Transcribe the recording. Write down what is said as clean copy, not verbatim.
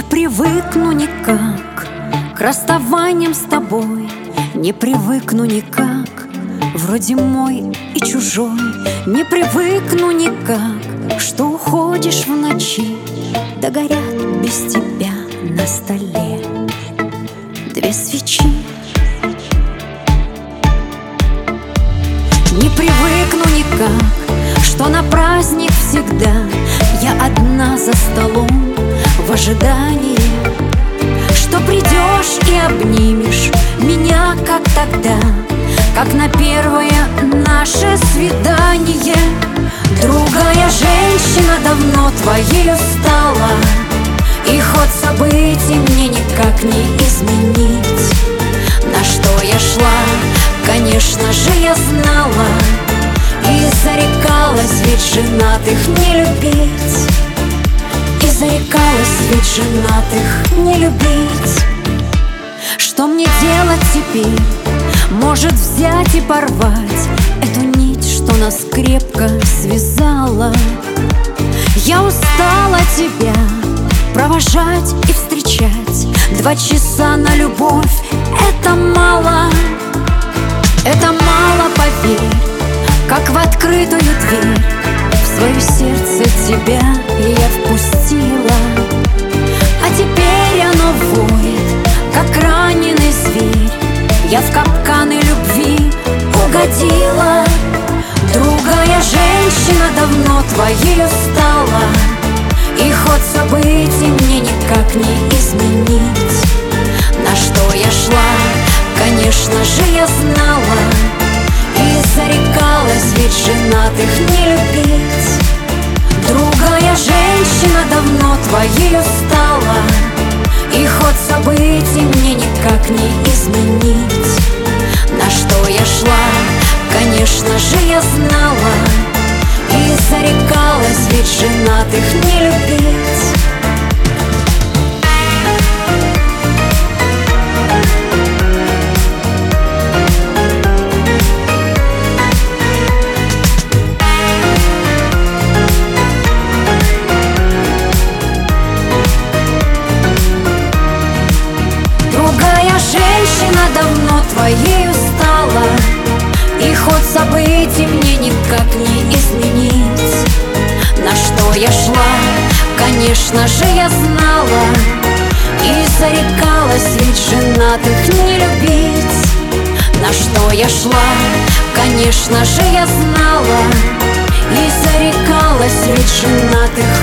привыкну никак к расставаниям с тобой, не привыкну никак, вроде мой и чужой. Не привыкну никак, что уходишь в ночи, да горят без тебя на столе две свечи. Не привыкну никак, что на праздник всегда я одна за столом в ожидании, что придешь и обнимешь меня, как тогда, как на первое наше свидание. Другая женщина давно твоею стала, и ход событий мне никак не изменить. На что я шла, конечно же, я знала, и зарекалась ведь женатых не любить. И зарекалась ведь женатых не любить. Что мне делать теперь? Может взять и порвать эту нить, что нас крепко связала. Я устала тебя провожать и встречать. 2 часа на любовь — это мало. Это мало, поверь, как в открытую дверь в свое сердце тебя я впустила. А теперь оно воет, как раненый зверь. Я в капканы любви угодила. Другая женщина давно твоею стала, и ход событий мне никак не изменить. На что я шла, конечно же, я знала, и зарекалась ведь женатых не любить. Другая женщина давно твоею стала, и ход событий мне никак не изменить. На что я шла, конечно же, я знала, и зарекалась ведь женатых не любить. Женщина давно твоею стала, и ход событий мне никак не изменить. На что я шла, конечно же, я знала, и зарекалась ведь женатых не любить. На что я шла, конечно же, я знала, и зарекалась ведь женатых